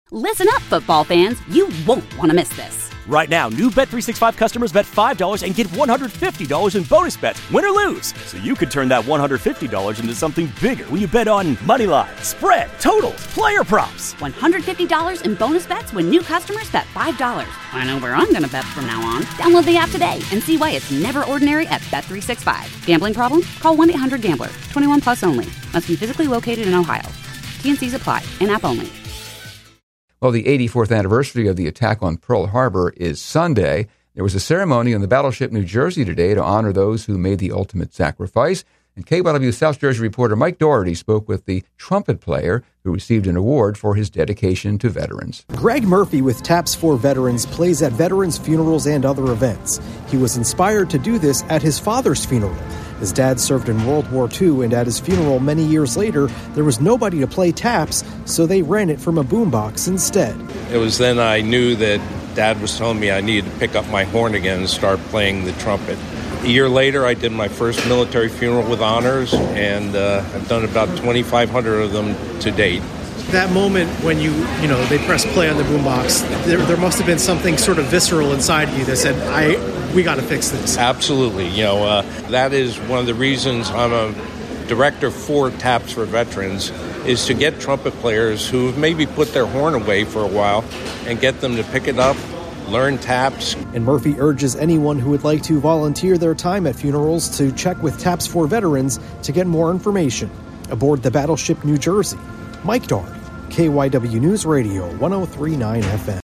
Listen up, football fans. You won't want to miss this. Right now, new Bet365 customers bet $5 and get $150 in bonus bets, win or lose. So you could turn that $150 into something bigger when you bet on money line, spread, totals, player props. $150 in bonus bets when new customers bet $5. I know where I'm going to bet from now on. Download the app today and see why it's never ordinary at Bet365. Gambling problem? Call 1-800-GAMBLER. 21 plus only. Must be physically located in Ohio. T&Cs apply. In-app only. Well, the 84th anniversary of the attack on Pearl Harbor is Sunday. There was a ceremony on the battleship New Jersey today to honor those who made the ultimate sacrifice. And KYW South Jersey reporter Mike Doherty spoke with the trumpet player who received an award for his dedication to veterans. Greg Murphy with Taps for Veterans plays at veterans' funerals and other events. He was inspired to do this at his father's funeral. His dad served in World War II, and at his funeral many years later, there was nobody to play taps, so they ran it from a boombox instead. It was then I knew that Dad was telling me I needed to pick up my horn again and start playing the trumpet. A year later, I did my first military funeral with honors, and I've done about 2,500 of them to date. That moment when they press play on the boombox, there must have been something sort of visceral inside you that said, we got to fix this. Absolutely. That is one of the reasons I'm a director for Taps for Veterans, is to get trumpet players who have maybe put their horn away for a while and get them to pick it up, learn taps. And Murphy urges anyone who would like to volunteer their time at funerals to check with Taps for Veterans to get more information. Aboard the battleship New Jersey, Mike Doherty, KYW News Radio 103.9 FM.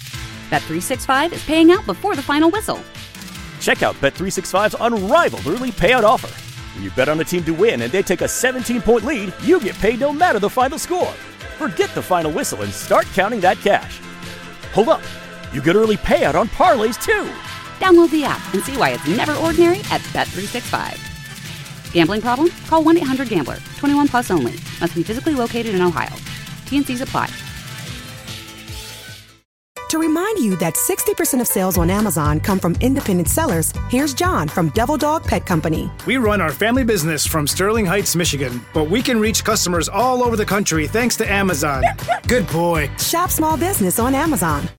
Bet365 is paying out before the final whistle. Check out Bet365's unrivaled early payout offer. When you bet on a team to win and they take a 17-point lead, you get paid no matter the final score. Forget the final whistle and start counting that cash. Hold up. You get early payout on parlays, too. Download the app and see why it's never ordinary at Bet365. Gambling problem? Call 1-800-GAMBLER. 21 plus only. Must be physically located in Ohio. T&Cs apply. To remind you that 60% of sales on Amazon come from independent sellers, here's John from Devil Dog Pet Company. We run our family business from Sterling Heights, Michigan, but we can reach customers all over the country thanks to Amazon. Good boy. Shop small business on Amazon.